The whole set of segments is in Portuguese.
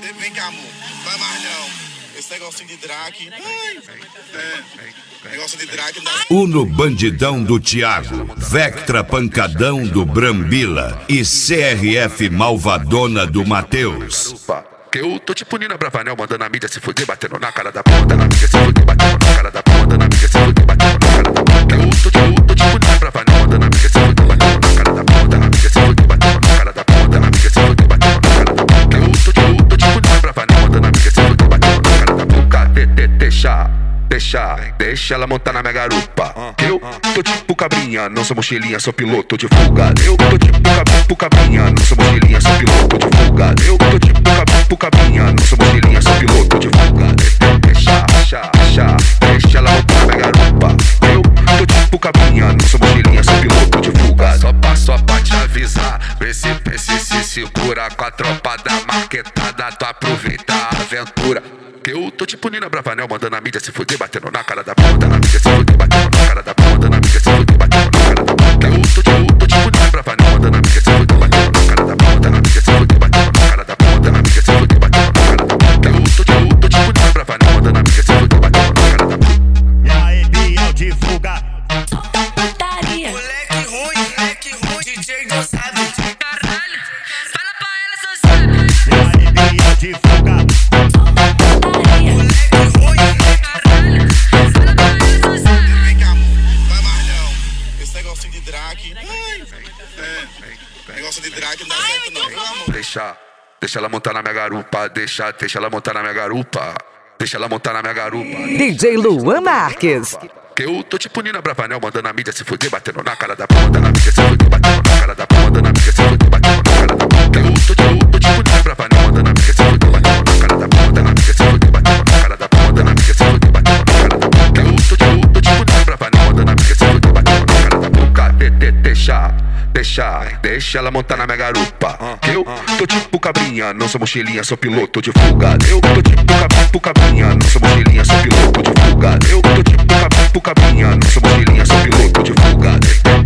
Vem cá, amor. Vai mais não. Esse negocinho de drag. Negócio de drag não dá. Uno Bandidão do Thiago, Vectra Pancadão do Brambila e CRF Malvadona do Matheus. Que eu tô tipo Nina Bravanel, mandando a mídia se fuder, batendo na cara da ponta, na mídia se fuder, batendo na cara da ponta, na mídia se fuder, batendo na cara da ponta. Que eu tô tipo Nina Bravanel, mandando a mídia se fuder, batendo na cara da ponta, na mídia se fuder, batendo na cara da ponta, na mídia se fuder, batendo na cara da ponta. Que eu tô tipo Nina Bravanel, mandando a mídia se fuder, batendo na cara da ponta. Deixa ela montar na minha garupa. Que eu tô tipo cabrinha, não sou mochilinha, sou piloto de fuga. Eu tô tipo cabrinha, não sou mochilinha, sou piloto de fuga. Eu tô tipo cabrinha, não sou mochilinha, sou piloto de fuga. Deixa ela montar na minha garupa. Eu tô tipo cabrinha, não sou mochilinha, sou piloto de fuga. Só pra te avisar, vê se segura com a tropa da marquetada, tu aproveita a aventura. Que eu tô tipo Nina Bravanel, mandando a mídia se fuder, batendo na cara da ponta, na mídia se fuder, batendo na cara da ponta, na mídia se fuder, batendo na cara da ponta. Que eu tô tipo Nina Bravanel, mandando a mídia se fuder, batendo na cara da ponta, na mídia se fuder, batendo na cara da ponta, na mídia se fuder, batendo na cara da ponta. Que eu tô tipo Nina Bravanel, mandando a mídia se fuder, batendo na cara da ponta. E aí, Biel de fuga. Moleque ruim, DJ não sabe. Caralho, fala pra ela, só sabe. E aí, Biel de fuga. Vem cá, amor. Vai mais não. Esse negocinho de drag. Negócio de drag não dá certo não, viu, amor? Deixa ela montar na minha garupa, deixa ela montar na minha garupa. Deixa ela montar na minha garupa. DJ Luan Marques. Que eu tô tipo Nina Bravanel, mandando a mídia se fuder, batendo na cara da ponta, na mídia se fuder, batendo na cara da ponta, na mídia se fuder, batendo na cara da ponta. Que eu tô tipo Nina Bravanel, mandando a mídia se fuder, batendo na cara da ponta, na mídia se fuder, batendo na cara da ponta, na mídia se fuder, batendo na cara da ponta. Que eu tô tipo Nina Bravanel, mandando a mídia se fuder, batendo na cara da ponta. Deixa ela montar na minha garupa. Que eu tô tipo cabrinha, não sou mochilinha, sou piloto de fuga. Eu tô tipo cabrinha, não sou mochilinha, sou piloto de fuga. Eu tô tipo cabrinha, não sou mochilinha, sou piloto de fuga.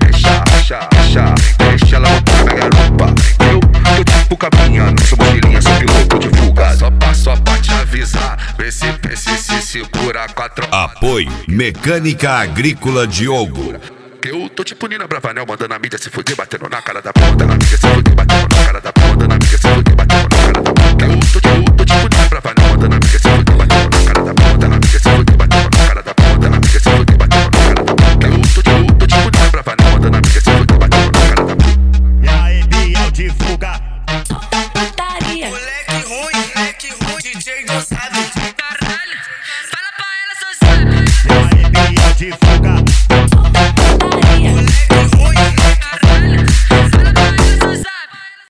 Deixa ela montar na minha garupa. Eu tô tipo cabrinha, não sou mochilinha, sou piloto de fuga. Só pra te avisar, vê se segura com a tropa. Apoio Mecânica Agrícola Diogo. Que eu tô tipo Nina Bravanel, mandando a mídia se fuder, batendo na cara da ponta, na mídia se fuder.